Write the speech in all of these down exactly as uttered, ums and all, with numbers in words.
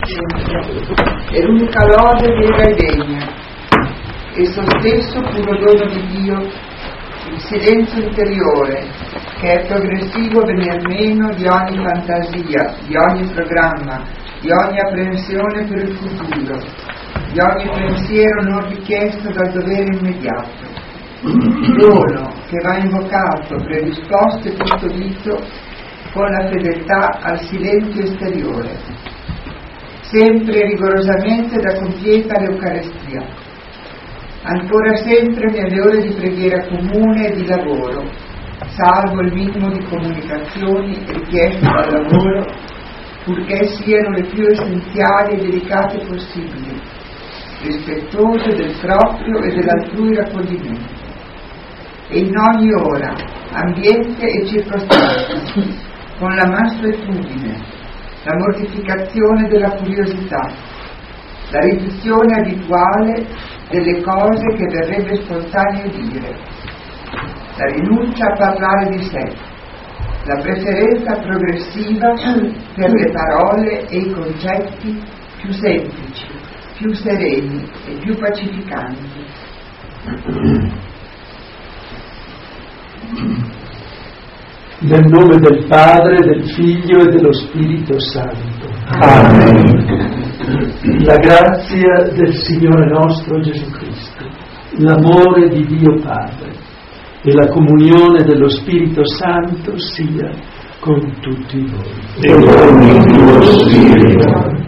pazienza è l'unica lode vera e degna. Esso stesso puro dono di Dio, il silenzio interiore, che è progressivo venir meno di ogni fantasia, di ogni programma, di ogni apprensione per il futuro, di ogni pensiero non richiesto dal dovere immediato. Dono che va invocato, predisposto e custodito con la fedeltà al silenzio esteriore, sempre rigorosamente da compieta l'Eucarestia, ancora sempre nelle ore di preghiera comune e di lavoro, salvo il minimo di comunicazioni richieste dal lavoro, purché siano le più essenziali e delicate possibili, rispettose del proprio e dell'altrui raccoglimento. E in ogni ora, ambiente e circostanza, con la mansuetudine, la mortificazione della curiosità, la ripetizione abituale delle cose che verrebbe spontaneo dire, la rinuncia a parlare di sé, la preferenza progressiva per le parole e i concetti più semplici, più sereni e più pacificanti. Nel nome del Padre, del Figlio e dello Spirito Santo. Amen. La grazia del Signore nostro Gesù Cristo, l'amore di Dio Padre e la comunione dello Spirito Santo sia con tutti voi. E con il tuo Spirito.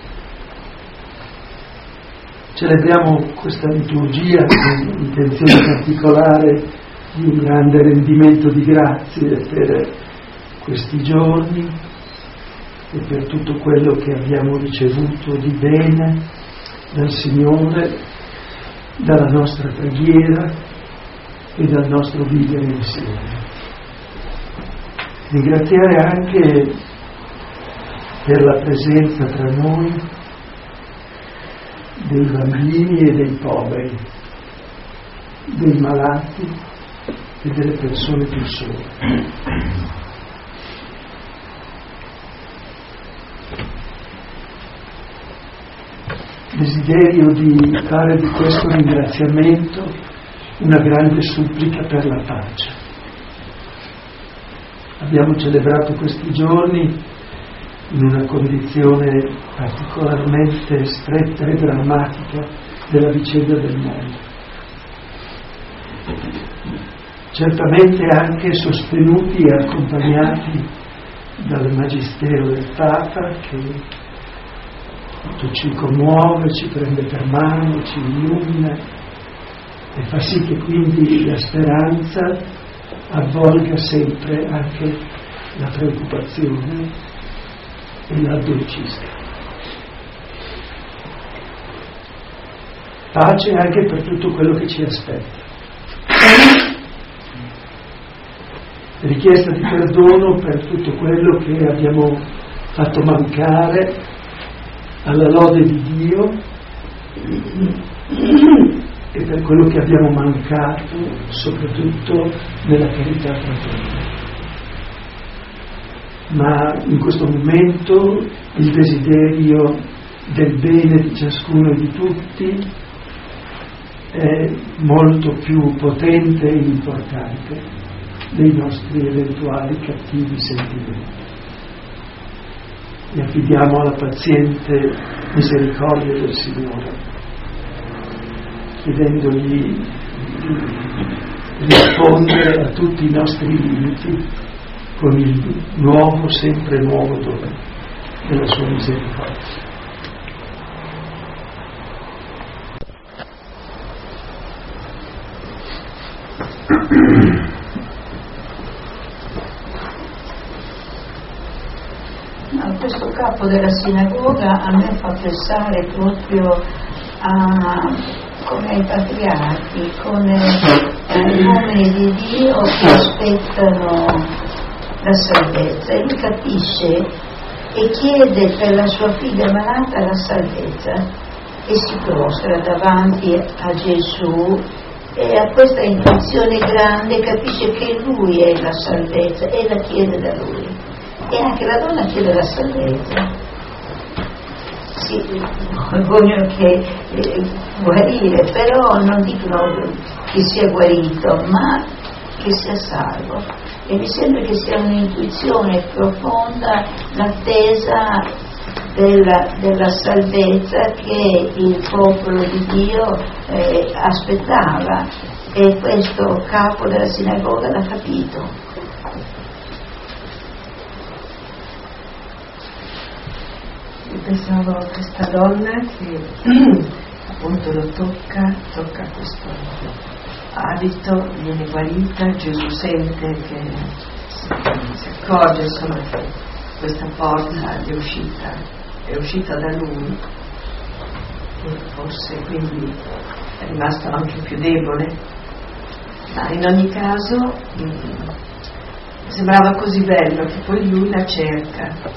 Celebriamo questa liturgia con intenzione particolare di un grande rendimento di grazie per questi giorni e per tutto quello che abbiamo ricevuto di bene dal Signore, dalla nostra preghiera e dal nostro vivere insieme. Ringraziare anche per la presenza tra noi dei bambini e dei poveri, dei malati e delle persone più sole. Desiderio di fare di questo ringraziamento una grande supplica per la pace. Abbiamo celebrato questi giorni in una condizione particolarmente stretta e drammatica della vicenda del mondo. Certamente anche sostenuti e accompagnati dal Magistero del Papa, che tutto ci commuove, ci prende per mano, ci illumina e fa sì che quindi la speranza avvolga sempre anche la preoccupazione e la addolcisca. Pace anche per tutto quello che ci aspetta. Richiesta di perdono per tutto quello che abbiamo fatto mancare alla lode di Dio e per quello che abbiamo mancato soprattutto nella carità fraterna. Ma in questo momento il desiderio del bene di ciascuno e di tutti è molto più potente e importante dei nostri eventuali cattivi sentimenti. E affidiamo alla paziente misericordia del Signore, chiedendogli di rispondere a tutti i nostri limiti con il nuovo, sempre nuovo dono della sua misericordia. Questo capo della sinagoga a me fa pensare proprio a, come ai patriarchi, come agli uomini di Dio che aspettano la salvezza. E lui capisce e chiede per la sua figlia malata la salvezza e si prostra davanti a Gesù e a questa intenzione grande capisce che lui è la salvezza e la chiede da lui. E anche la donna chiede la salvezza. sì, vogliono che eh, guarire, però non dicono che sia guarito, ma che sia salvo. E mi sembra che sia un'intuizione profonda l'attesa della, della salvezza che il popolo di Dio eh, aspettava, e questo capo della sinagoga l'ha capito. Pensavo a questa donna che appunto lo tocca, tocca questo abito, viene guarita, Gesù sente che si accorge insomma che questa porta è uscita, è uscita da lui, e forse quindi è rimasto anche più debole, ma in ogni caso mh, sembrava così bello che poi lui la cerca,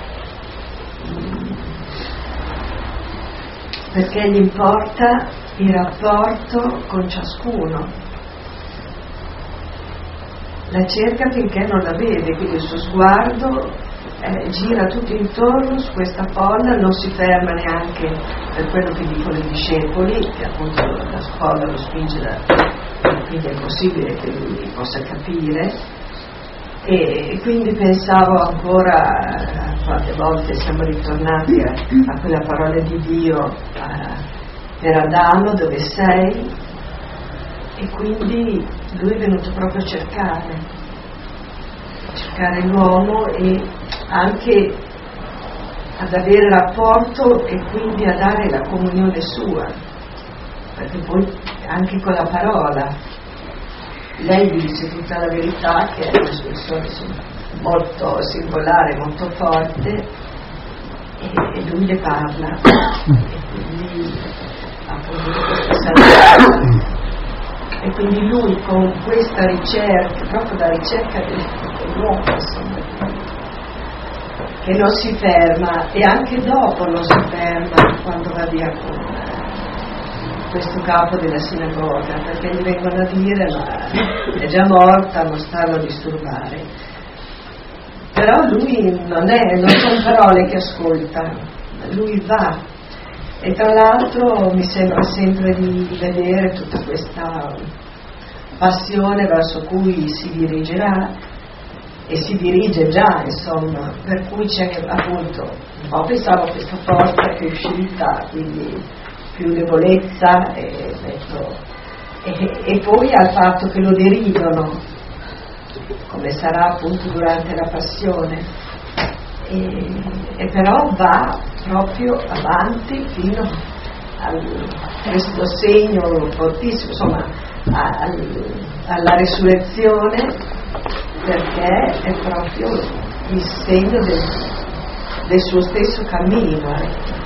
perché gli importa il rapporto con ciascuno, la cerca finché non la vede, quindi il suo sguardo eh, gira tutto intorno su questa folla, non si ferma neanche per quello che dicono i discepoli, che appunto la folla lo spinge da, quindi è possibile che lui possa capire. E quindi pensavo ancora, quante volte siamo ritornati a, a quella parola di Dio a, per Adamo, dove sei, e quindi lui è venuto proprio a cercare cercare l'uomo e anche ad avere rapporto e quindi a dare la comunione sua, perché poi anche con la parola lei dice tutta la verità, che è un'espressione molto singolare, molto forte, e, e lui le parla, e quindi appunto questa e quindi lui con questa ricerca, proprio la ricerca dell'uomo, insomma, che non si ferma, e anche dopo non si ferma quando va via con questo capo della sinagoga, perché gli vengono a dire ma è già morta, non starlo a disturbare. Però lui non è, non sono parole che ascolta, lui va, e tra l'altro mi sembra sempre di vedere tutta questa passione verso cui si dirigerà, e si dirige già, insomma, per cui c'è appunto un po' pensavo a questa porta che è uscita, quindi più debolezza, e, detto, e, e poi al fatto che lo deridono, come sarà appunto durante la passione, e, e però va proprio avanti fino a questo segno fortissimo, insomma a, a, alla resurrezione, perché è proprio il segno del, del suo stesso cammino, ecco.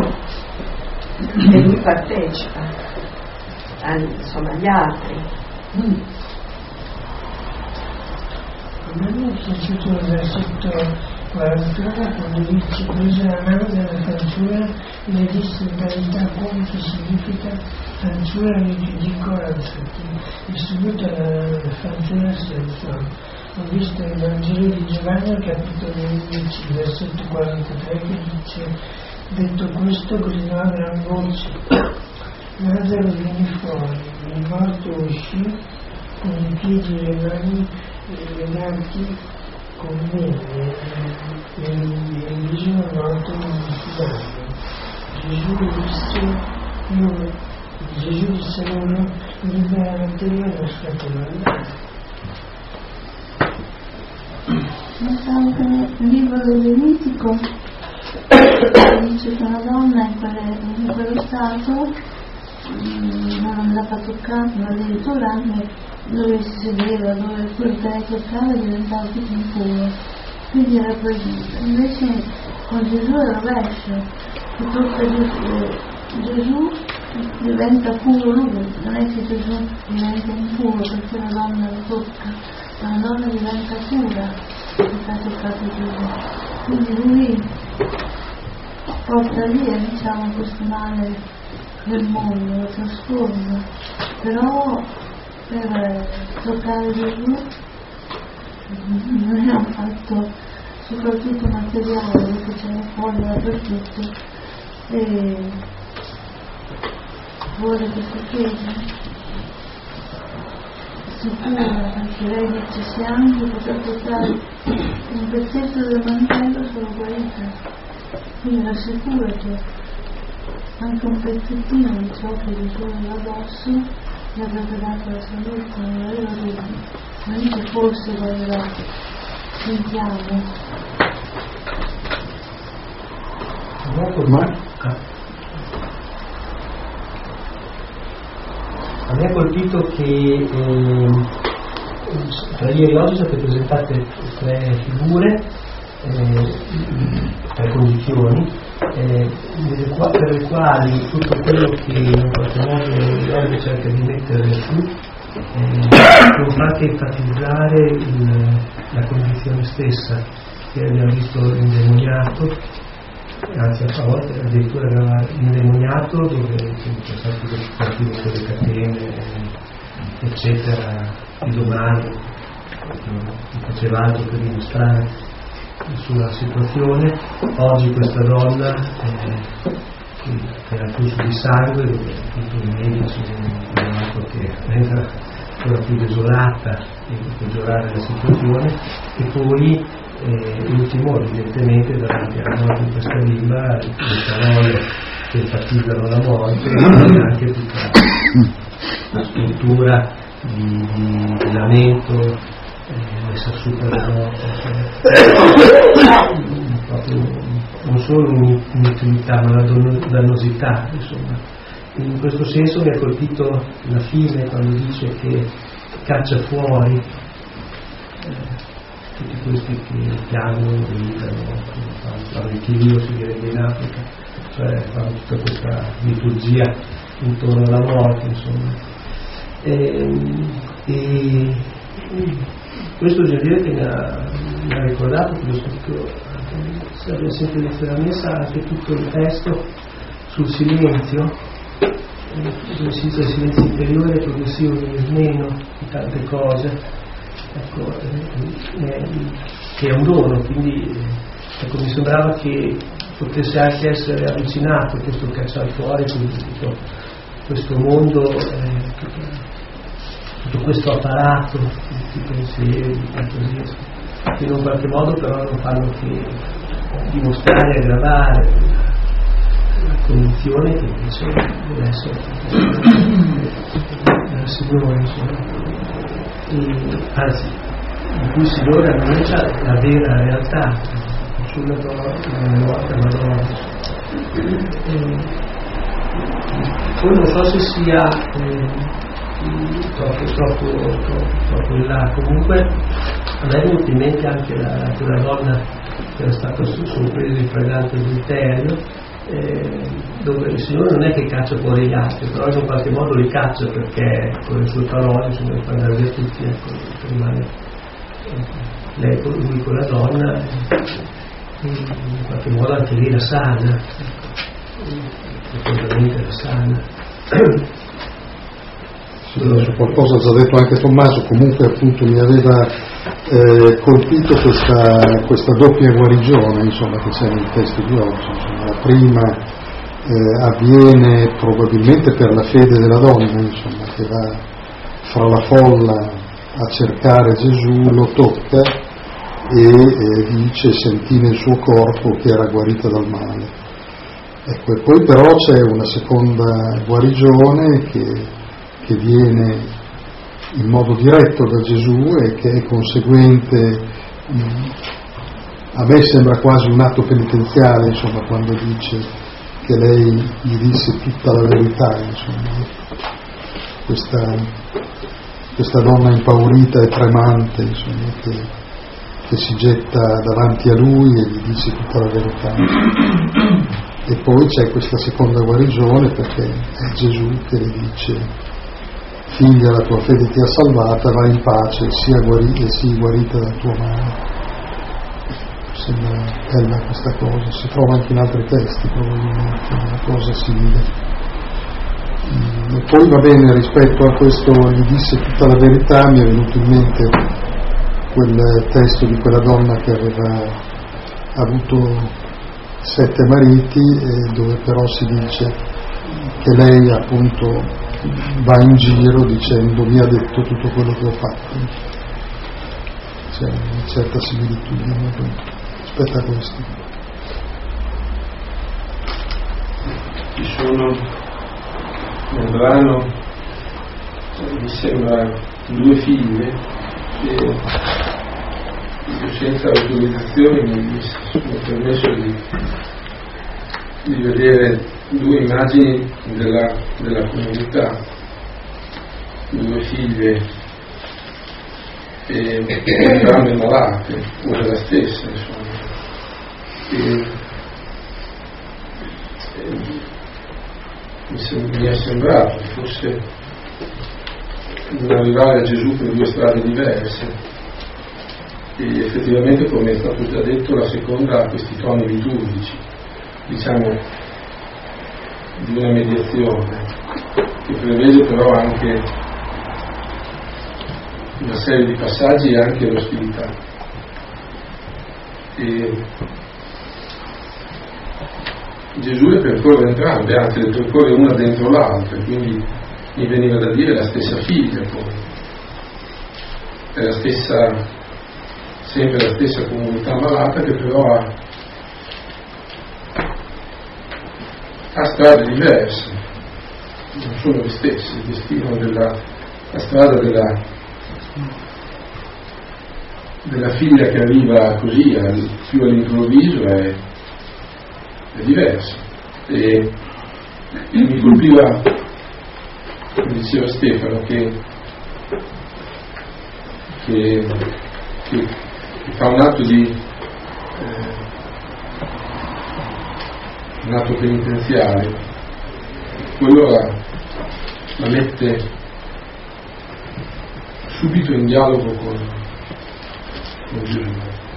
E lui partecipa al, insomma agli altri. Mm. Abbiamo sentito il versetto quarantuno quando dice: prese la mano della fanciulla e le disse in verità come che significa fanciulla, mi giudico alzati, e subito la fanciulla si alzò. Ho visto il Vangelo di Giovanni al capitolo undici versetto quarantatré che dice: detto questo gridò a gran voce: Lazzaro vieni fuori. Il morto uscì con i piedi e le mani legati con vene e il viso morto diffidando. Gesù disse io Gesù disse loro: liberatevi e lasciatelo andare. Pensavo che nel libro del Levitico dice che una donna in, quelle, in quello stato mh, non andava toccata, ma addirittura anche dove si sedeva, dove quello che lei toccava diventava tutto impuro, quindi era proibito. Invece con Gesù è il rovescio, che tocca Gesù, Gesù diventa puro lui, non è che Gesù diventa impuro perché una donna lo tocca, ma una donna diventa pura perché ha toccato Gesù. Quindi lui porta via, diciamo, questo male del mondo, lo trasforma, però per toccare Gesù non è un fatto soprattutto materiale, perché c'è la foglia dappertutto, e vuole questa chiesa sicura, perché lei dice se anche potrà portare un pezzetto del mantello sono guarita, quindi rassicura che anche un pezzettino di ciò che gli suona addosso gli avrebbe dato la salute, non aveva dubbi, ma dice forse guarirà, sentiamo. Ma a me ha colpito che eh, tra ieri e oggi sono state presentate tre figure, eh, tre condizioni, eh, per le quali tutto quello che in qualche modo l'Orbe cerca di mettere su eh, non fa che enfatizzare il, la condizione stessa che abbiamo visto indemoniato, anzi a volte addirittura aveva indemoniato dove c'è stato il partito con le catene eccetera di domani non faceva altro per dimostrare la sua situazione. Oggi questa donna eh, che era puzza di sangue dove appunto i medici hanno altro che renderla ancora più desolata e peggiorare la situazione, e poi Eh, l'ultimo evidentemente davanti alla morte di questa bimba le parole che enfatizzano la morte e anche tutta la struttura di, di, di lamento eh, messa su per la morte, cioè, proprio non solo un'intimità ma una dannosità, insomma. In questo senso mi ha colpito la fine quando dice che caccia fuori eh, tutti questi che piangono, gridano, fanno il Chirio, si direbbe in Africa, cioè fanno tutta questa liturgia intorno alla morte, insomma. E, e questo devo dire che mi ha, mi ha ricordato che se abbiamo sempre visto la messa anche tutto il testo sul silenzio, dove si dice il silenzio interiore progressivo viene meno di tante cose. Ecco, eh, che è un dono, quindi ecco, mi sembrava che potesse anche essere avvicinato questo cacciare fuori tutto questo mondo, eh, tutto, tutto questo apparato di pensieri, così, che in un qualche modo però non fanno che dimostrare e aggravare la condizione che invece deve essere della Signore, insomma. E, anzi, in cui si deve annuncia la vera realtà sulla morte Madonna. Poi non so se sia eh, troppo, troppo, troppo, troppo in là, comunque a me è venuta in mente anche la, quella donna che era stata sorpresa in fragante adulterio, eh, dove il Signore non è che caccia fuori gli altri, però in qualche modo li caccia perché con le sue parole il Signore fa andare via tutti, ecco, rimane eh, lei con lui con la donna e in qualche modo anche lì la sana, profondamente la sana. Sì, su qualcosa ha già detto anche Tommaso, comunque appunto mi aveva eh, colpito questa, questa doppia guarigione, insomma, che c'è nel testo di oggi. Insomma, la prima eh, avviene probabilmente per la fede della donna, insomma, che va fra la folla a cercare Gesù, lo tocca e eh, dice sentì nel suo corpo che era guarita dal male. Ecco, e poi però c'è una seconda guarigione che che viene in modo diretto da Gesù e che è conseguente, a me sembra quasi un atto penitenziale, insomma, quando dice che lei gli disse tutta la verità, insomma, questa, questa donna impaurita e tremante, insomma, che, che si getta davanti a lui e gli dice tutta la verità. E poi c'è questa seconda guarigione perché è Gesù che le dice: figlia, la tua fede ti ha salvata, vai in pace, sia guarita e sii guarita dal tuo male. Sembra bella questa cosa, si trova anche in altri testi probabilmente una cosa simile. E poi va bene, rispetto a questo gli disse tutta la verità, mi è venuto in mente quel testo di quella donna che aveva avuto sette mariti, eh, dove però si dice che lei appunto va in giro dicendo mi ha detto tutto quello che ho fatto. C'è una certa similitudine rispetto a questo. Ci sono nel brano, mi sembra, due figlie che io senza autorizzazione mi sono permesso di, di vedere due immagini della, della comunità, due figlie e entrambe malate, una la stessa, insomma. E, e, mi, sem- mi è sembrato che fosse un arrivare a Gesù per due strade diverse. E effettivamente, come è stato già detto, la seconda ha questi toni liturgici, diciamo, di una mediazione, che prevede però anche una serie di passaggi e anche l'ostilità. E Gesù le percorre entrambe, anzi le percorre una dentro l'altra, quindi mi veniva da dire la stessa figlia poi, è la stessa, sempre la stessa comunità malata che però ha, ha strade diverse, non sono le stesse, il destino della la strada della, della figlia che arriva così al, più all'improvviso è, è diverso. E mi colpiva, come diceva Stefano, che, che, che, che fa un atto di eh, un atto penitenziale, quello la, la mette subito in dialogo con, con Gesù.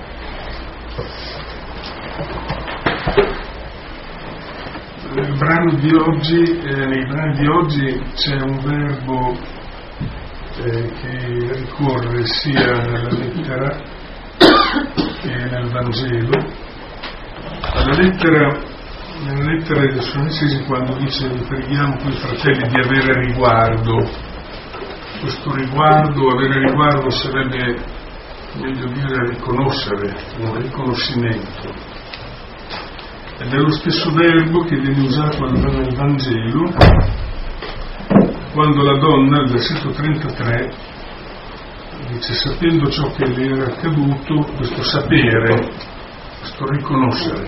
Nel brano di oggi, eh, nei brani di oggi c'è un verbo eh, che ricorre sia nella lettera che nel Vangelo. Alla lettera, nella lettera ai Tessalonicesi, quando dice preghiamo per i fratelli di avere riguardo, questo riguardo, avere riguardo sarebbe meglio dire riconoscere, un riconoscimento. Ed è lo stesso verbo che viene usato nel Vangelo quando la donna, al versetto trentatré, dice sapendo ciò che le era accaduto, questo sapere, questo riconoscere.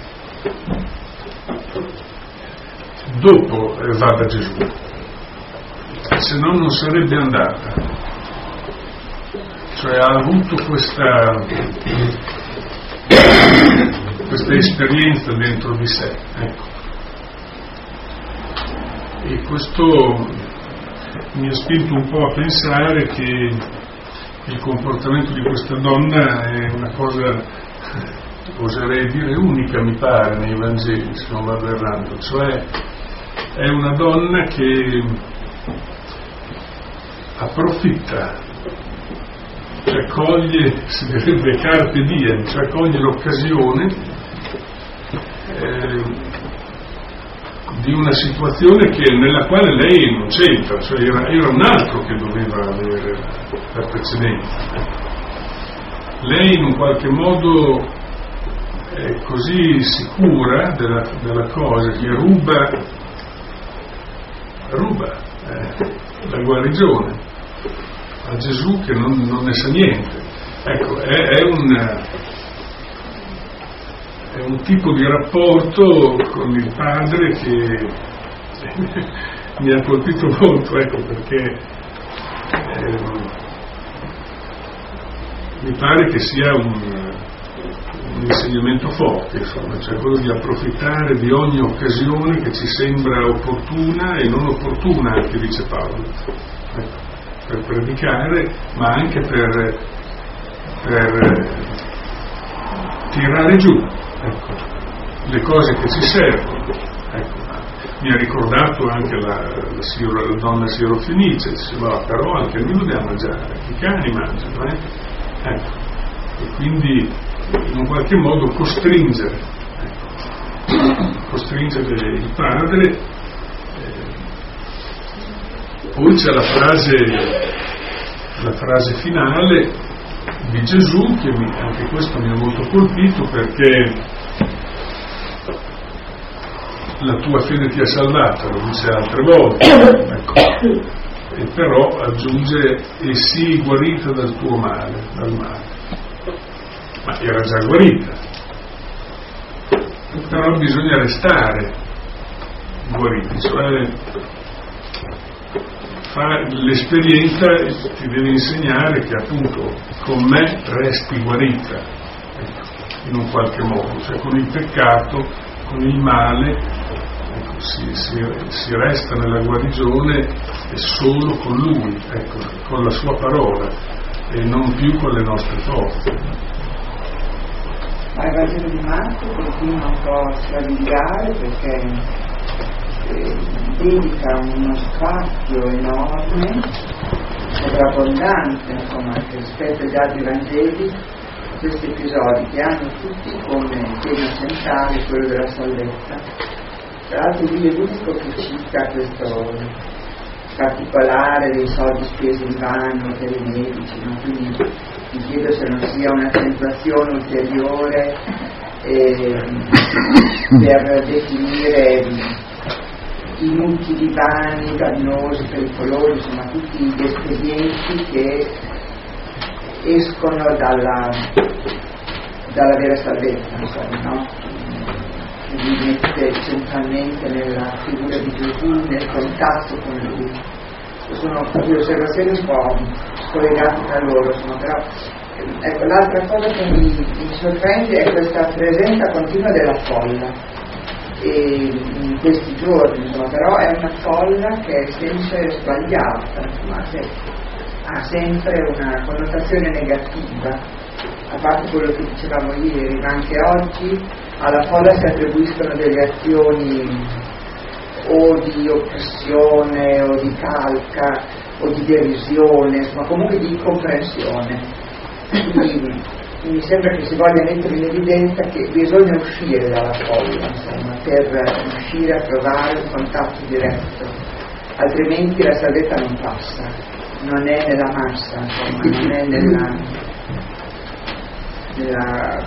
Dopo va da Gesù, se no non sarebbe andata. Cioè ha avuto questa questa esperienza dentro di sé, ecco. E questo mi ha spinto un po' a pensare che il comportamento di questa donna è una cosa, oserei dire, unica, mi pare, nei Vangeli, se non vado errando. Cioè è una donna che approfitta, cioè coglie, si direbbe carpe diem, cioè coglie l'occasione eh, di una situazione che, nella quale lei non c'entra, cioè era, era un altro che doveva avere la precedenza. Lei in un qualche modo è così sicura della, della cosa che ruba ruba eh, la guarigione a Gesù che non, non ne sa niente. Ecco, è, è un è un tipo di rapporto con il padre che mi ha colpito molto, ecco, perché eh, mi pare che sia un, un insegnamento forte, insomma, cioè quello di approfittare di ogni occasione che ci sembra opportuna e non opportuna, anche dice Paolo, ecco, per predicare, ma anche per, per tirare giù, ecco, le cose che ci servono. Ecco, mi ha ricordato anche la, la, Siro, la donna sirofenice, diceva, però anche noi dobbiamo mangiare, i cani mangiano, eh? Ecco. E quindi in un qualche modo costringere, ecco, costringere il padre. Eh, poi c'è la frase, la frase finale di Gesù, che mi, anche questo mi ha molto colpito, perché la tua fede ti ha salvato, lo dice altre volte, ecco. E però aggiunge e sii guarita dal tuo male, dal male. Ma era già guarita, però bisogna restare guariti, cioè fa, l'esperienza ti deve insegnare che appunto con me resti guarita, ecco, in un qualche modo, cioè con il peccato, con il male, ecco, si, si, si resta nella guarigione solo con lui, ecco, con la sua parola e non più con le nostre forze. Ma il Vangelo di Marco continua un po' a strabiliare, perché eh, dedica uno spazio enorme, sovrabbondante, insomma, anche rispetto agli altri Vangeli, questi episodi che hanno tutti come tema centrale quello della salvezza. Tra l'altro lui è l'unico che cita questo particolare dei soldi spesi in vano per i medici, no? Quindi mi chiedo se non sia un'accentuazione ulteriore eh, per definire inutili, vani, dannosi, pericolosi, insomma tutti gli espedienti che escono dalla, dalla vera salvezza, insomma, no? Li mette centralmente nella figura di Gesù, nel contatto con lui. Sono due osservazioni un po' collegate tra loro, insomma, però ecco, l'altra cosa che mi, mi sorprende è questa presenza continua della folla e in questi giorni, insomma, però è una folla che è sempre sbagliata, insomma, che ha sempre una connotazione negativa, a parte quello che dicevamo ieri, ma anche oggi alla folla si attribuiscono delle azioni o di oppressione o di calca o di derisione, insomma comunque di incomprensione. Quindi mi sembra che si voglia mettere in evidenza che bisogna uscire dalla folla, insomma, per riuscire a trovare un contatto diretto, altrimenti la salvezza non passa, non è nella massa, insomma, non è nella, nella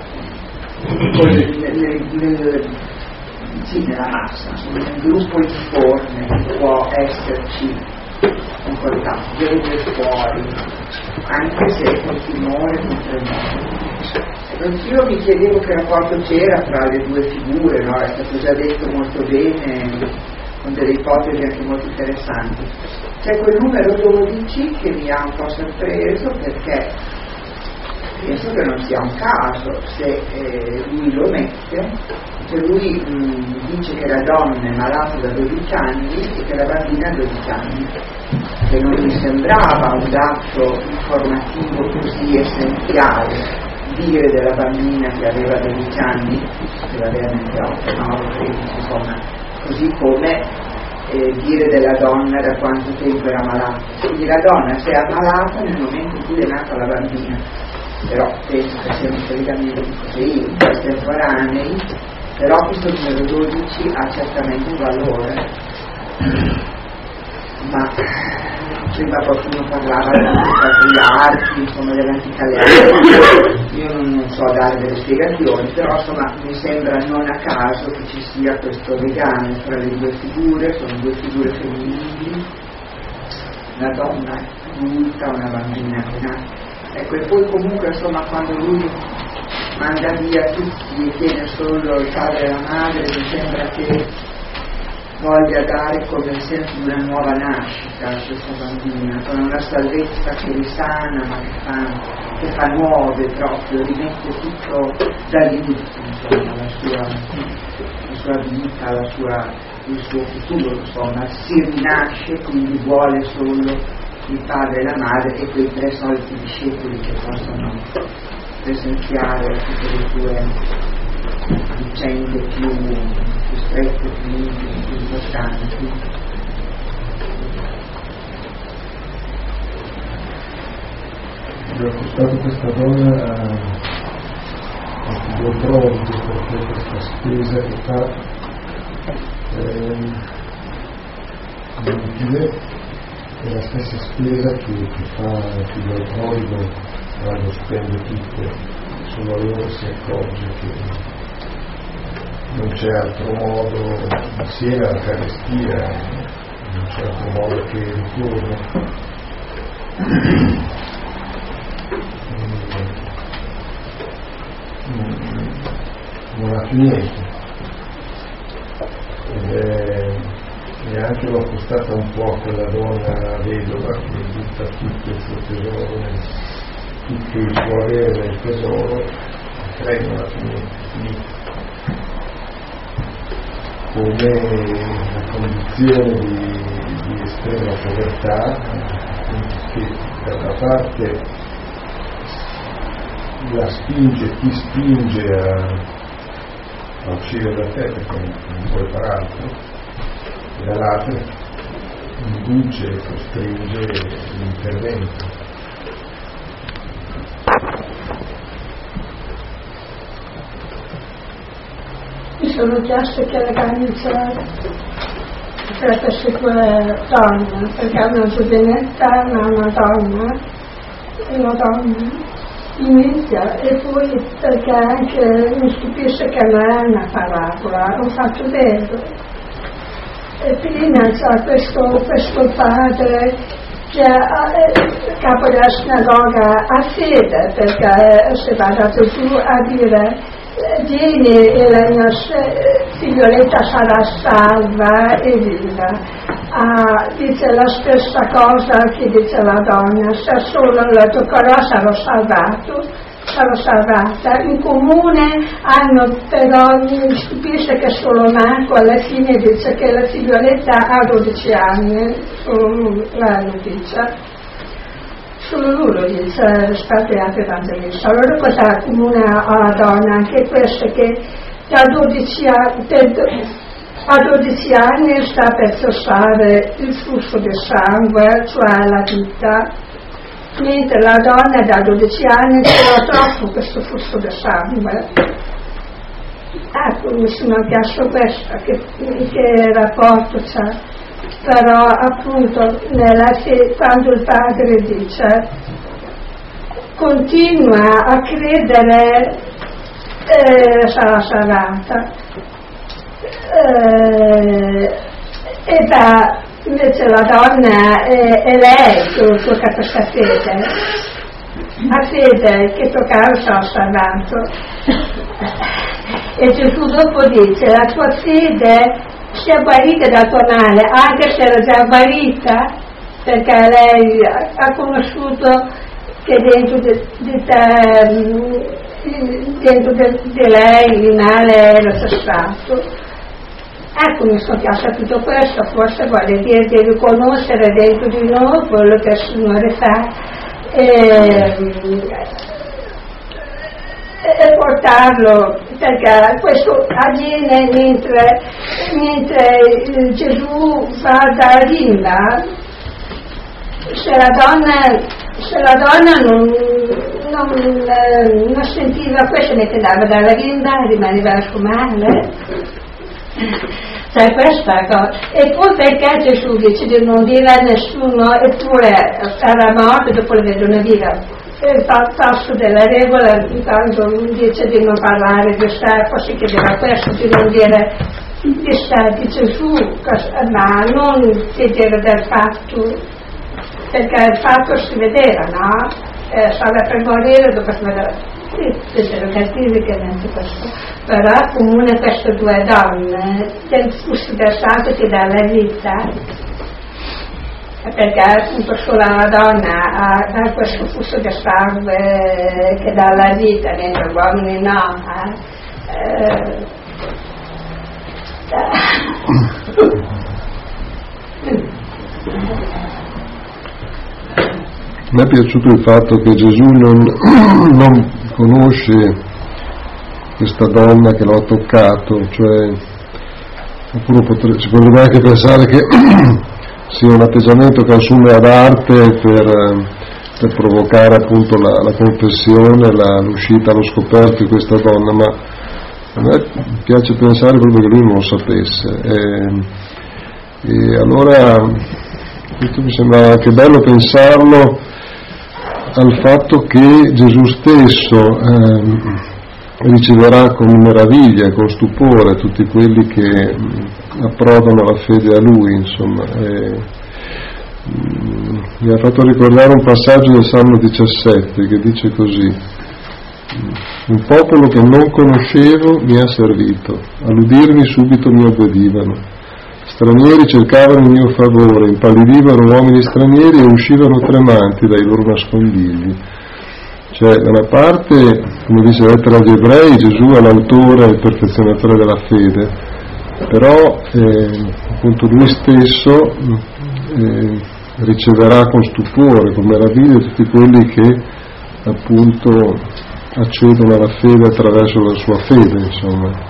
nel, nel, sì, nella massa, insomma, nel gruppo informe che può esserci un contatto, deve venire fuori, anche se con timore, con tremore. Io mi chiedevo che rapporto c'era tra le due figure, no? È stato già detto molto bene, con delle ipotesi anche molto interessanti. C'è quel numero dodici che mi ha un po' sorpreso, perché penso che non sia un caso se eh, lui lo mette, cioè lui mh, dice che la donna è malata da dodici anni e che la bambina ha dodici anni, che non mi sembrava un dato informativo così essenziale dire della bambina che aveva dodici anni, che aveva veramente otto, nove, tredici, insomma, così come eh, dire della donna da quanto tempo era malata. Quindi la donna si è ammalata nel momento in cui è nata la bambina, però penso che siano collegamenti così contemporanei, però questo numero dodici ha certamente un valore. Ma prima qualcuno parlava dei patriarchi, insomma, dell'antica alleanza, io non, non so dare delle spiegazioni, però insomma mi sembra non a caso che ci sia questo legame tra le due figure, sono due figure femminili, una donna adulta, una bambina che nasce. Ecco, e poi comunque insomma quando lui manda via tutti e tiene solo il padre e la madre, mi sembra che voglia dare come il senso di una nuova nascita a questa bambina, con una salvezza che risana, ma che fa, che fa nuove proprio, rimette tutto dall'inizio, insomma, la sua, la sua vita, la sua, il suo futuro, insomma, si rinasce, quindi vuole solo il padre e la madre e quei tre soliti discepoli che possono presenziare tutte le sue vicende più, più strette, più, più importanti. Ho ascoltato questa donna a, lo trovo perché questa spesa che fa eh, inutile è la stessa spesa che, che fa il figlio prodigo quando spende tutto, solo allora si accorge che non c'è altro modo, insieme alla carestia, non c'è altro modo che ritorno. Non ha più niente. Ed è, e anche l'ho accostata un po' a quella donna vedova che butta tutto il suo tesoro, tutto il suo avere nel tesoro, e lei non ha più niente. Come la condizione di, di estrema povertà che da una parte la spinge, ti spinge a, a uscire da te perché non puoi far altro, e dall'altra induce e costringe l'intervento. Mi sono chiesto che organizzare per queste due donne, perché una giovinetta, una, una donna, una donna in India, e poi perché anche mi stupisce che non è una parabola, è un fatto vero. E prima c'è questo, questo padre che è capo della sinagoga ha fede, perché si va da Gesù a dire vieni e la mia figlioletta sarà salva e viva. Ah, dice la stessa cosa che dice la donna, se solo la toccherò sarò salvato, sarò salvata. In comune hanno, però mi stupisce che solo Marco alla fine dice che la figlioletta ha dodici anni, solo lui la dice. Solo lui lo dice rispetto agli altri evangelisti. Allora cosa comune alla donna? Anche questo che da dodici anni, a dodici anni sta per cessare il flusso del sangue, cioè la vita, mentre la donna da dodici anni c'era troppo questo flusso del sangue. Ecco, mi sono chiesto questo, che, che rapporto c'è. Però appunto nella, quando il padre dice continua a credere eh, sarà salvata eh, e da, invece la donna è, è lei che tocca questa fede, ha fede che toccare sarà salvato. E Gesù dopo dice la tua fede si è guarita dal tuo male, anche se era già guarita, perché lei ha conosciuto che dentro di, di, te, dentro di, di lei il male era cessato. Ecco, mi sono chiesta tutto questo, forse vuole dire di riconoscere dentro di noi quello che il Signore fa e, e portarlo, perché questo avviene mentre, mentre Gesù va da Rinda. Se la donna, se la donna non, non, non sentiva questo, ne andava dalla Rinda e rimaneva a male. Cioè questa cosa. E poi perché Gesù dice di non dire a nessuno, eppure sarà morto dopo la stagione viva? Il passo della regola, quando dice di non parlare di sé, poi si chiedeva questo, di non dire di sé, di Gesù, ma non di dire del fatto, perché il fatto si vedeva, no? Eh, stava per morire, dopo si vedeva, sì, c'erano cattivi che dentro questo, però comune queste due donne, del flusso del sangue che dà la vita, perché appunto solo la donna ha, ha questo flusso di sangue che dà la vita, mentre gli uomini no. Eh. Mi è piaciuto il fatto che Gesù non, non conosce questa donna che lo ha toccato, cioè oppure potrebbe, si potrebbe anche pensare che sia un atteggiamento che assume ad arte per, per provocare appunto la, la confessione, la, l'uscita allo scoperto di questa donna, ma a me piace pensare proprio che lui non lo sapesse. E, e allora mi sembra anche bello pensarlo al fatto che Gesù stesso eh, riceverà con meraviglia, con stupore tutti quelli che approdano alla fede a lui, insomma. E, mm, mi ha fatto ricordare un passaggio del Salmo diciassette che dice così: un popolo che non conoscevo mi ha servito, all'udirmi subito mi obbedivano. Stranieri cercavano il mio favore, impallidivano uomini stranieri e uscivano tremanti dai loro nascondigli. Cioè, da una parte, come dice la lettera agli Ebrei, Gesù è l'autore e il perfezionatore della fede, però eh, appunto lui stesso eh, riceverà con stupore, con meraviglia tutti quelli che appunto accedono alla fede attraverso la sua fede, insomma.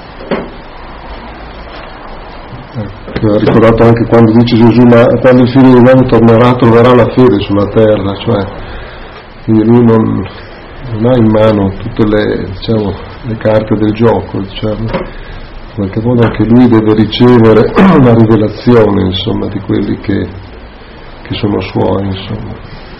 Ha ricordato anche quando dice Gesù: ma quando il figlio dell'uomo tornerà troverà la fede sulla terra, cioè quindi lui non, non ha in mano tutte le, diciamo, le carte del gioco, diciamo. In qualche modo anche lui deve ricevere una rivelazione, insomma, di quelli che, che sono suoi, insomma.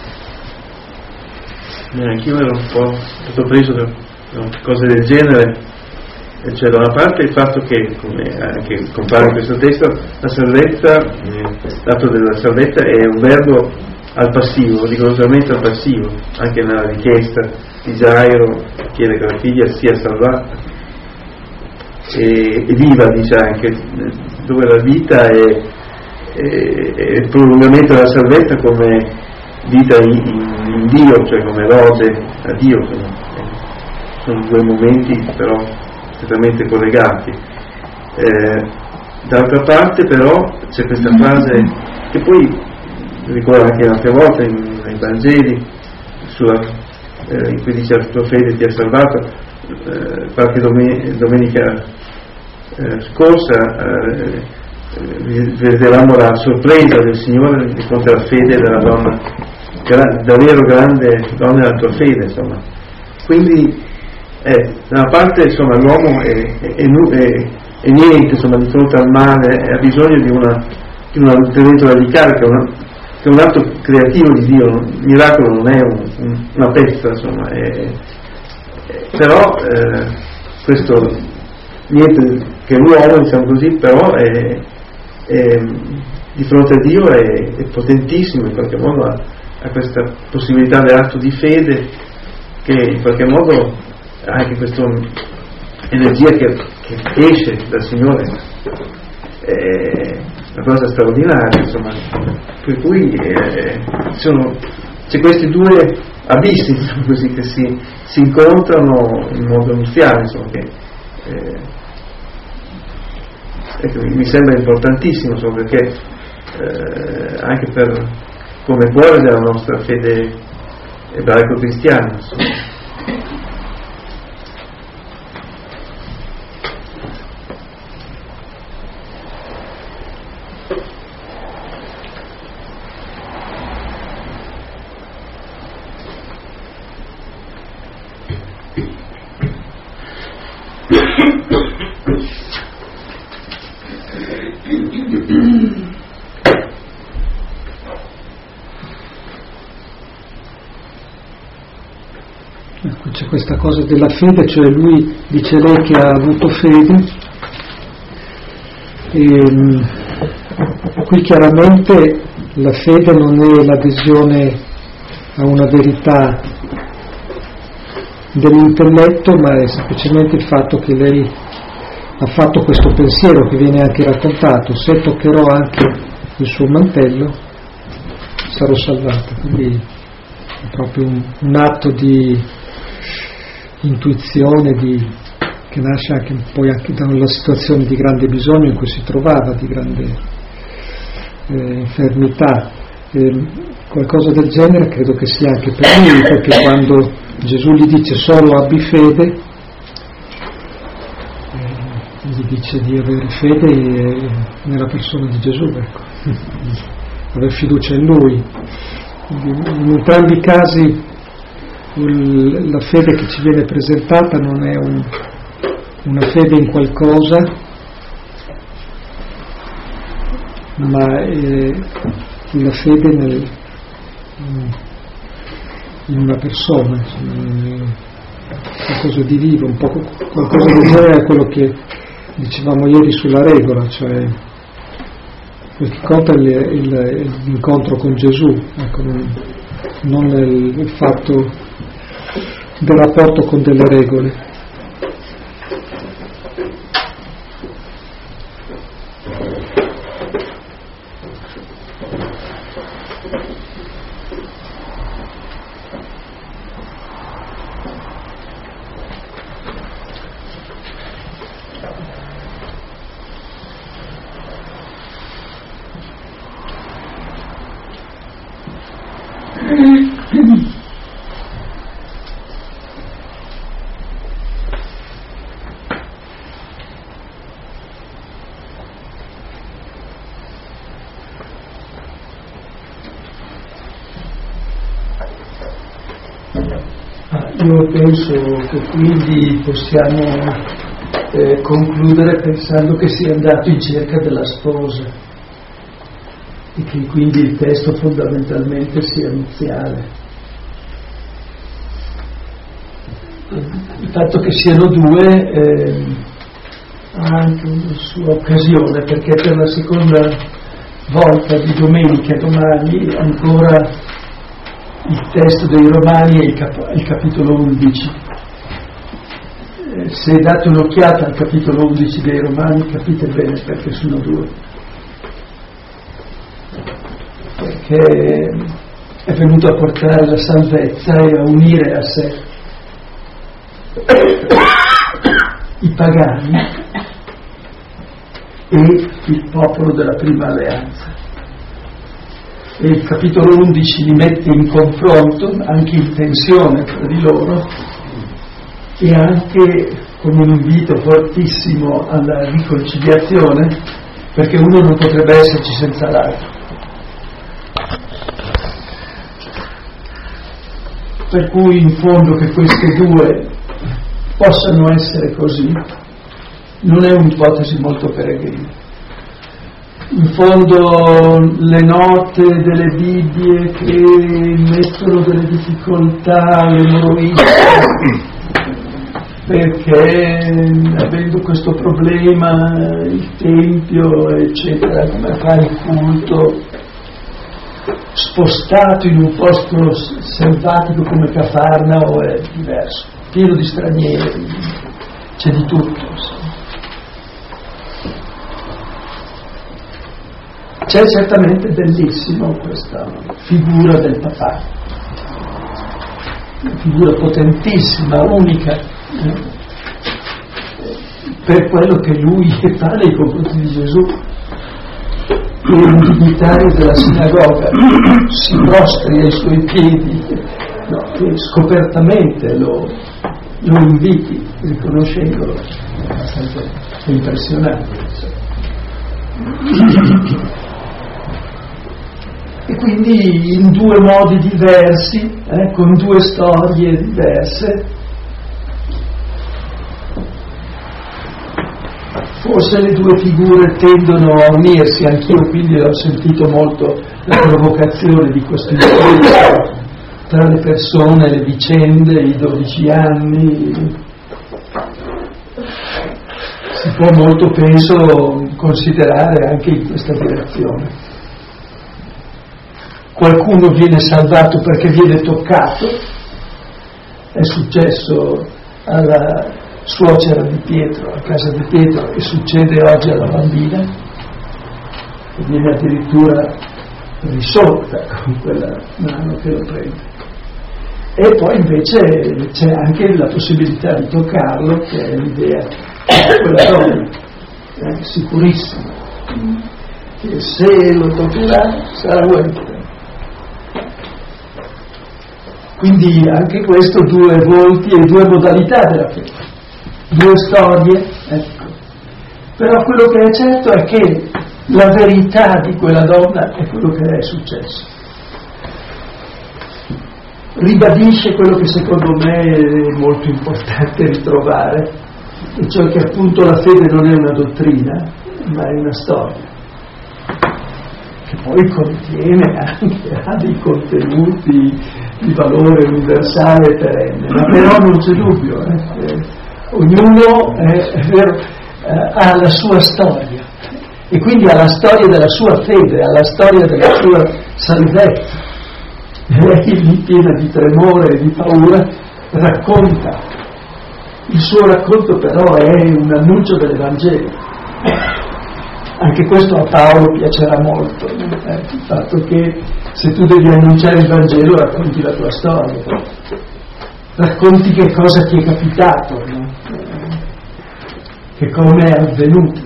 Eh, anch'io ero un po' stato preso da cose del genere. Cioè, da una parte il fatto che, come anche compare in questo testo, la salvezza, eh, l'atto della salvezza è un verbo al passivo, rigorosamente al passivo, anche nella richiesta di Gairo chiede che la figlia sia salvata e, e viva, dice anche, dove la vita è, è, è il prolungamento della salvezza come vita in, in, in Dio, cioè come lode a Dio. Sono due momenti però strettamente collegati. Eh, d'altra parte però c'è questa frase che poi ricordo anche altre volte in, nei Vangeli, sulla, eh, in cui dice: la tua fede ti ha salvato. Eh, qualche domen- domenica eh, scorsa eh, vedevamo la sorpresa del Signore di fronte alla fede della donna, gra- davvero grande donna della tua fede, insomma. Quindi Eh, da una parte, insomma, l'uomo è, è, è, è, è niente, insomma, di fronte al male, ha bisogno di, una, di un intervento radicale che è, una, che è un atto creativo di Dio. Il miracolo non è un, un, una pezza, insomma, è, è, però eh, questo niente che l'uomo, diciamo così, però è, è, di fronte a Dio è, è potentissimo, in qualche modo ha, ha questa possibilità dell'atto di fede che in qualche modo anche questa energia che, che esce dal Signore è una cosa straordinaria, insomma, per cui eh, sono, c'è questi due abissi, insomma, così, che si, si incontrano in modo nuziale, insomma, che eh, ecco, mi sembra importantissimo, insomma, perché eh, anche per come cuore della nostra fede ebraico-cristiana, insomma. C'è questa cosa della fede, cioè lui dice lei che ha avuto fede e qui chiaramente la fede non è l'adesione a una verità dell'intelletto, ma è semplicemente il fatto che lei ha fatto questo pensiero che viene anche raccontato: se toccherò anche il suo mantello sarò salvata. Quindi è proprio un, un atto di intuizione di, che nasce anche poi anche dalla situazione di grande bisogno in cui si trovava, di grande eh, infermità. Eh, qualcosa del genere credo che sia anche per lui, perché quando Gesù gli dice solo abbi fede, eh, gli dice di avere fede eh, nella persona di Gesù, ecco. Aver fiducia in lui. In entrambi i casi la fede che ci viene presentata non è un, una fede in qualcosa, ma è la fede nel, in una persona, qualcosa di vivo, un po' qualcosa del genere è quello che dicevamo ieri sulla regola, cioè quel che conta è l'incontro con Gesù, ecco, non il, il fatto del rapporto con delle regole. Io penso che quindi possiamo eh, concludere pensando che sia andato in cerca della sposa e che quindi il testo fondamentalmente sia nuziale. Il fatto che siano due eh, ha anche una sua occasione, perché per la seconda volta di domenica domani ancora il testo dei Romani è il, cap- il capitolo undici. Eh, se date un'occhiata al capitolo undici dei Romani capite bene perché sono due. Perché è venuto a portare la salvezza e a unire a sé i pagani e il popolo della prima alleanza. E il capitolo undici li mette in confronto, anche in tensione tra di loro, e anche con un invito fortissimo alla riconciliazione, perché uno non potrebbe esserci senza l'altro. Per cui in fondo che queste due possano essere così non è un'ipotesi molto peregrina. In fondo le note delle Bibbie che mettono delle difficoltà alle moroviste, perché avendo questo problema il Tempio eccetera, come fare il culto spostato in un posto selvatico come Cafarnao è diverso, pieno di stranieri, c'è di tutto. C'è certamente bellissimo questa figura del papà, una figura potentissima, unica, eh? per quello che lui fa nei confronti di Gesù. Il dignitario della sinagoga si prostri ai suoi piedi, no, e scopertamente lo, lo inviti, riconoscendolo, è abbastanza impressionante. E quindi in due modi diversi, eh, con due storie diverse, forse le due figure tendono a unirsi. Anch'io quindi ho sentito molto la provocazione di questo incontro tra le persone, le vicende, i dodici anni. Si può molto, penso, considerare anche in questa direzione. Qualcuno viene salvato perché viene toccato, è successo alla suocera di Pietro, a casa di Pietro, e succede oggi alla bambina, che viene addirittura risolta con quella mano che lo prende. E poi invece c'è anche la possibilità di toccarlo, che è l'idea di quella donna, è sicurissima, che se lo toccherà sarà guarita. Quindi anche questo, due volti e due modalità della fede, due storie, ecco. Però quello che è certo è che la verità di quella donna è quello che è successo. ribadisce quello che secondo me è molto importante ritrovare, e cioè che appunto la fede non è una dottrina, ma è una storia, che poi contiene anche ha dei contenuti di valore universale e perenne, ma però non c'è dubbio, eh, eh, ognuno eh, è vero, eh, ha la sua storia, e quindi ha la storia della sua fede, ha la storia della sua salvezza. E lei, lì piena di tremore e di paura, racconta. Il suo racconto però è un annuncio dell'Evangelo. Anche questo a Paolo piacerà molto, no? eh, il fatto che se tu devi annunciare il Vangelo racconti la tua storia, racconti che cosa ti è capitato, no? eh, che come è avvenuto.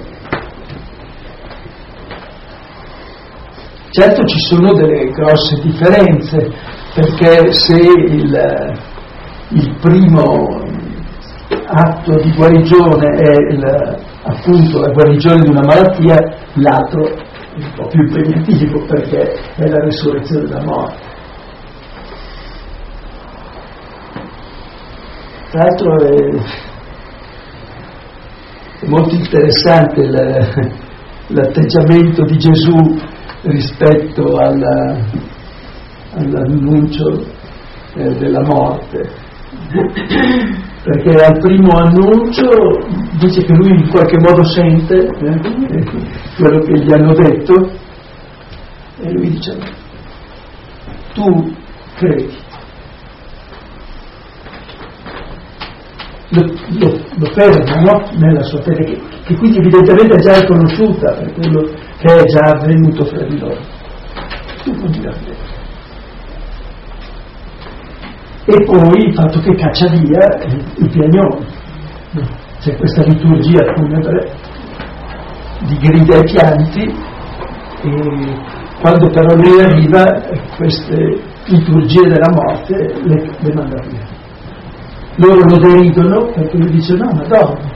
Certo ci sono delle grosse differenze, perché se il, il primo atto di guarigione è il, appunto la guarigione di una malattia, l'altro è un po' più impegnativo perché è la resurrezione da morte. Tra l'altro è, è molto interessante il, l'atteggiamento di Gesù rispetto alla, all'annuncio eh, della morte, perché al primo annuncio dice che lui in qualche modo sente eh, quello che gli hanno detto, e lui dice: tu credi, lo, lo, lo ferma, no? Nella sua fede, che, che quindi evidentemente è già riconosciuta per quello che è già avvenuto fra di loro. Tu continui a credere. E poi il fatto che caccia via i piagnoni. C'è questa liturgia funebre di grida e pianti, e quando però lui arriva, queste liturgie della morte le, le manda via. Loro lo deridono perché lui dice: no, ma dorme.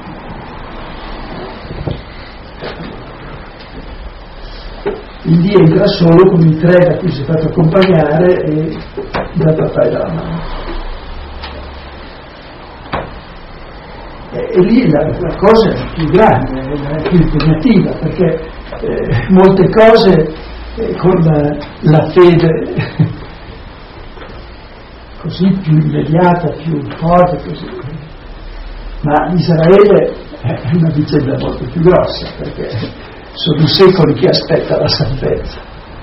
Quindi entra solo con i tre da cui si è fatto accompagnare e dal papà e dalla mamma. E, e lì la, la cosa è più grande, è più impegnativa, perché eh, molte cose eh, con la, la fede così più immediata, più forte, così. Ma Israele è una vicenda molto più grossa, perché sono secoli che aspetta la salvezza,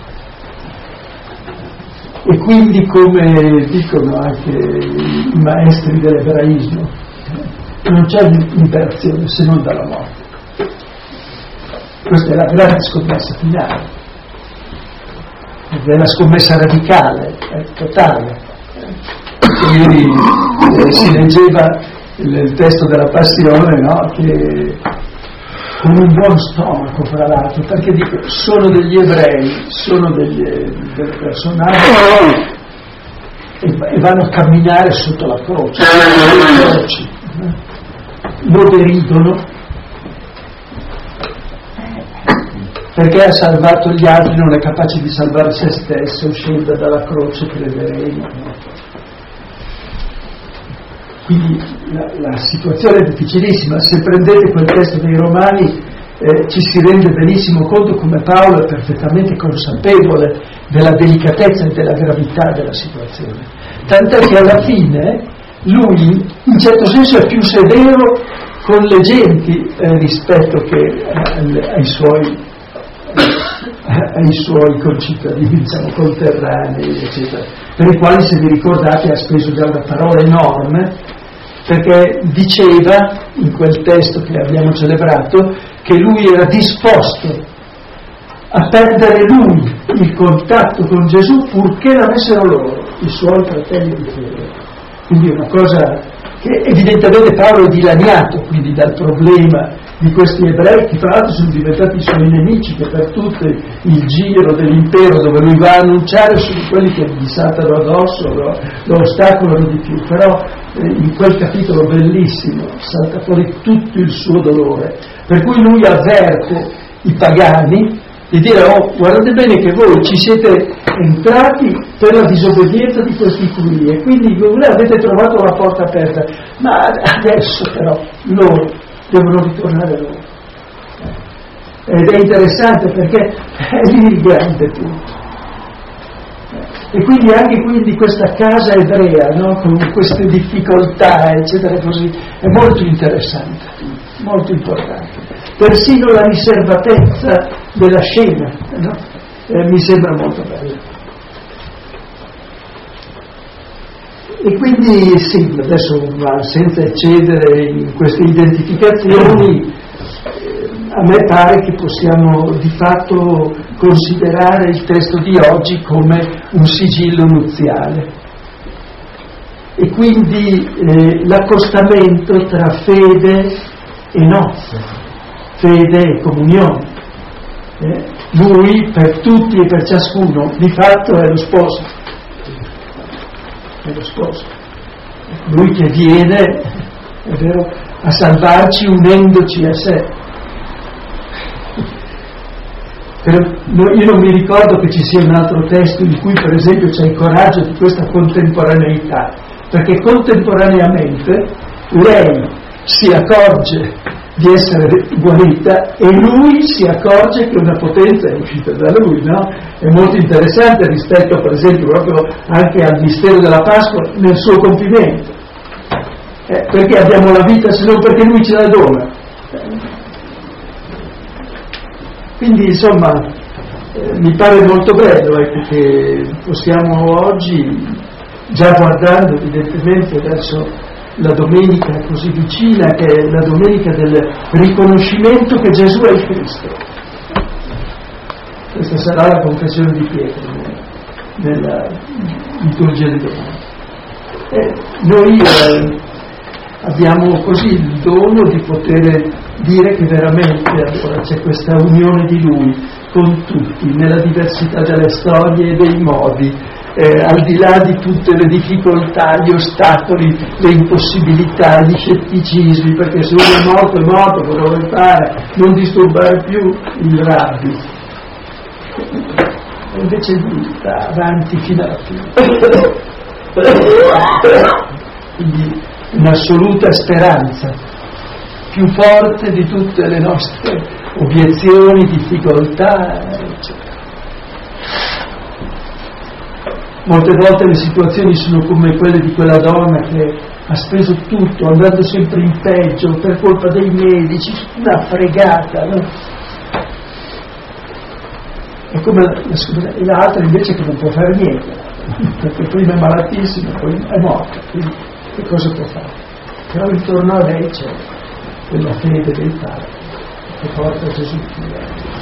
e quindi, come dicono anche i maestri dell'ebraismo, non c'è liberazione se non dalla morte. Questa è la grande scommessa finale, è la scommessa radicale, è totale. Ieri eh, si leggeva il testo della Passione, no? Che con un buon stomaco, fra l'altro, perché dico, sono degli ebrei, sono degli, delle personaggi e, e vanno a camminare sotto la croce, le croci, lo deridono perché ha salvato gli altri, non è capace di salvare se stesso, scenda dalla croce, crederemo. Quindi la, la situazione è difficilissima. Se prendete quel testo dei Romani eh, ci si rende benissimo conto come Paolo è perfettamente consapevole della delicatezza e della gravità della situazione, tant'è che alla fine lui in certo senso è più severo con le genti eh, rispetto che eh, ai suoi eh, ai suoi concittadini, diciamo, conterranei, eccetera, per i quali, se vi ricordate, ha speso già una parola enorme, perché diceva in quel testo che abbiamo celebrato che lui era disposto a perdere lui il contatto con Gesù purché l'avessero loro, i suoi fratelli di fede. Quindi è una cosa che evidentemente Paolo è dilaniato quindi dal problema di questi ebrei, che tra l'altro sono diventati i suoi nemici, che per tutto il giro dell'impero dove lui va a annunciare sono quelli che gli saltano addosso, lo, lo ostacolano di più. Però eh, in quel capitolo bellissimo salta fuori tutto il suo dolore, per cui lui avverte i pagani di dire: oh, guardate bene che voi ci siete entrati per la disobbedienza di questi qui, e quindi voi avete trovato la porta aperta, ma adesso però loro devono ritornare loro. Ed è interessante perché è lì il grande punto. E quindi anche quindi questa casa ebrea, no? Con queste difficoltà, eccetera, così, è molto interessante, molto importante. Persino la riservatezza della scena, no? eh, mi sembra molto bella. E quindi sì, adesso ma senza eccedere in queste identificazioni, a me pare che possiamo di fatto considerare il testo di oggi come un sigillo nuziale, e quindi eh, l'accostamento tra fede e nozze, fede e comunione. Eh, lui per tutti e per ciascuno di fatto è lo sposo, è lo sposo, lui che viene, è vero, a salvarci unendoci a sé. Però io non mi ricordo che ci sia un altro testo in cui per esempio c'è il coraggio di questa contemporaneità, perché contemporaneamente lei si accorge di essere guarita e lui si accorge che una potenza è uscita da lui, no? È molto interessante rispetto per esempio proprio anche al mistero della Pasqua nel suo compimento, eh, perché abbiamo la vita se non perché lui ce la dona. Quindi insomma eh, mi pare molto bello, ecco, che possiamo oggi, già guardando evidentemente verso la domenica così vicina, che è la domenica del riconoscimento che Gesù è il Cristo. Questa sarà la confessione di Pietro nella liturgia di domani. Eh, noi eh, abbiamo così il dono di poter dire che veramente allora c'è questa unione di Lui con tutti, nella diversità delle storie e dei modi, eh, al di là di tutte le difficoltà, gli ostacoli, le impossibilità, gli scetticismi, perché se uno è morto è morto, cosa vuole fare? Non disturbare più il rabbi. E invece lui sta avanti fino alla fine. Quindi un'assoluta speranza, più forte di tutte le nostre obiezioni, difficoltà, eccetera. Molte volte le situazioni sono come quelle di quella donna che ha speso tutto, andando sempre in peggio per colpa dei medici, una fregata, no? È come la, l'altra invece che non può fare niente, perché prima è malatissima, poi è morta, quindi che cosa può fare? Però intorno a lei c'è quella fede dei padri che porta Gesù.